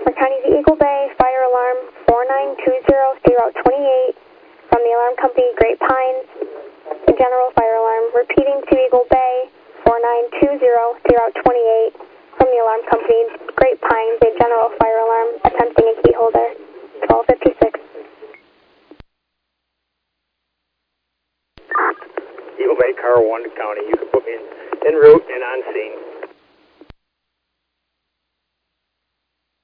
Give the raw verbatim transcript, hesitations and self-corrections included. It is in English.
Suffolk County to Eagle Bay, fire alarm four nine two zero, stay route twenty-eight, from the alarm company Great Pines, the general fire alarm. Repeating to Eagle Bay, four nine two zero, stay route twenty-eight, from the alarm company Great Pines, a general fire alarm, attempting a key holder, twelve fifty-six. Eagle Bay, Car one County, you can put me in, en route and on scene.